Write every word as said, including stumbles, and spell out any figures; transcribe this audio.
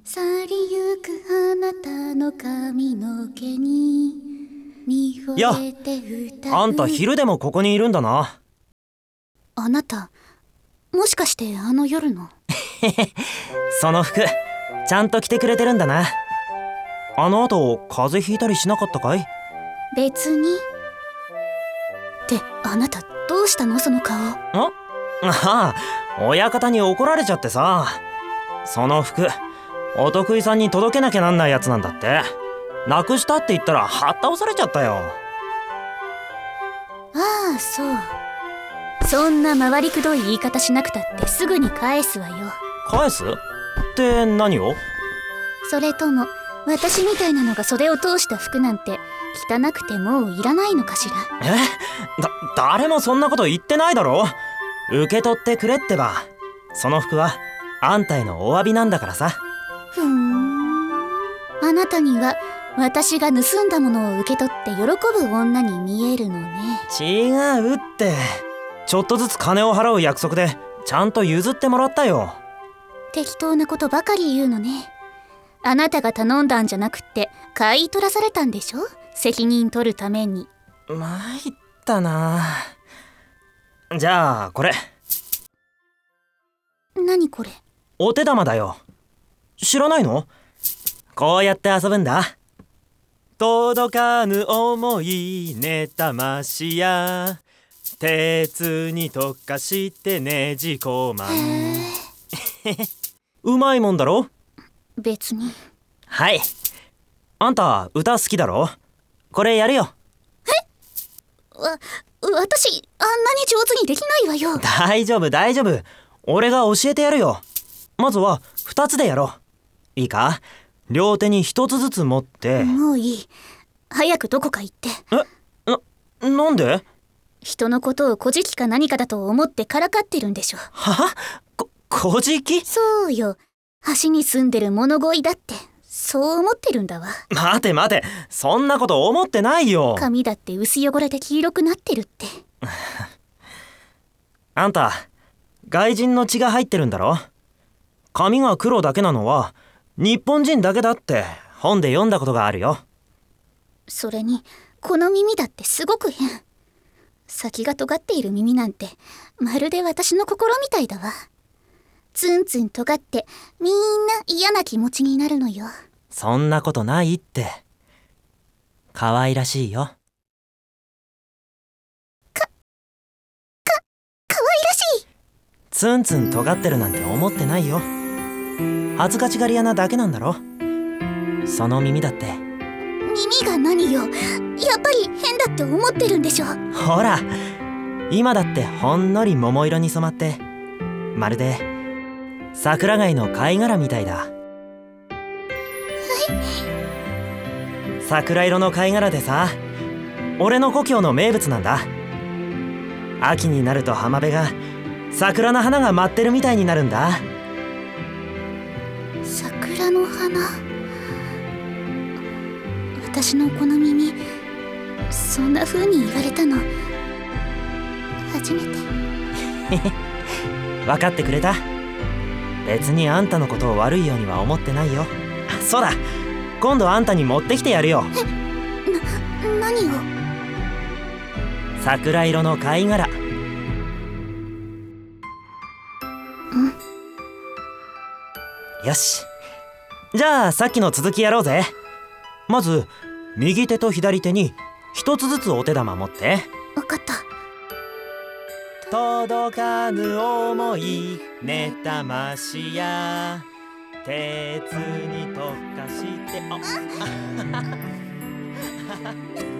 去りゆくあなたの髪の毛に見惚れて歌う。 あんた昼でもここにいるんだな。 あなたもしかしてあの夜のその服ちゃんと着てくれてるんだな。あの後風邪ひいたりしなかったかい？ 別に。ってあなたどうしたのその顔。 あああ、親方に怒られちゃってさ。その服お得意さんに届けなきゃなんないやつなんだって。なくしたって言ったらはった押されちゃったよ。 ああそう。そんな回りくどい言い方しなくたってすぐに返すわよ。 返すって何を？ それとも私みたいなのが袖を通した服なんて汚くてもういらないのかしら。 え？だ、誰もそんなこと言ってないだろ。受け取ってくれってば。その服はあんたへのお詫びなんだからさ。 ふーん。あなたには私が盗んだものを受け取って喜ぶ女に見えるのね。 違うって。ちょっとずつ金を払う約束でちゃんと譲ってもらったよ。 適当なことばかり言うのね。あなたが頼んだんじゃなくって買い取らされたんでしょ、責任取るために。 参ったな。じゃあこれ。 何これ？ お手玉だよ。知らないの？こうやって遊ぶんだ。届かぬ想い妬ましや鉄に溶かしてねじ込まん。うまいもんだろ？ 別に。 はい。あんた歌好きだろ？これやるよ。 え？わ、私あんなに上手にできないわよ。 大丈夫大丈夫。俺が教えてやるよ。まずはふたつでやろう。いいか？両手にひとつずつ持って。 もういい。早くどこか行って。 え？な、なんで？ 人のことを小じきか何かだと思ってからかってるんでしょ。 は？こ、小じき？ そうよ。橋に住んでる物乞いだってそう思ってるんだわ。 待て待て、そんなこと思ってないよ。 髪だって薄汚れて黄色くなってるって。 あんた外人の血が入ってるんだろ。髪が黒だけなのは日本人だけだって本で読んだことがあるよ。 それにこの耳だってすごく変。先が尖っている耳なんてまるで私の心みたいだわ。ツンツン尖ってみんな嫌な気持ちになるのよ。 そんなことないって。可愛らしいよ。 か、か、可愛らしい。 ツンツン尖ってるなんて思ってないよ。恥ずかしがり屋なだけなんだろ。その耳だって。 耳が何よ。やっぱり変だって思ってるんでしょ。 ほら今だってほんのり桃色に染まってまるで桜貝の貝殻みたいだ。はい。桜色の貝殻でさ、俺の故郷の名物なんだ。秋になると浜辺が桜の花が舞ってるみたいになるんだ。 桜の花。私のこの耳そんな風に言われたの初めて。 分かってくれた？別にあんたのことを悪いようには思ってないよ。そうだ、今度あんたに持ってきてやるよ。 え、な、何を？ 桜色の貝殻。ん？よし、じゃあさっきの続きやろうぜ。まず右手と左手に一つずつお手玉持って。 わかった。 届かぬ想い妬ましや鉄に溶かして。あ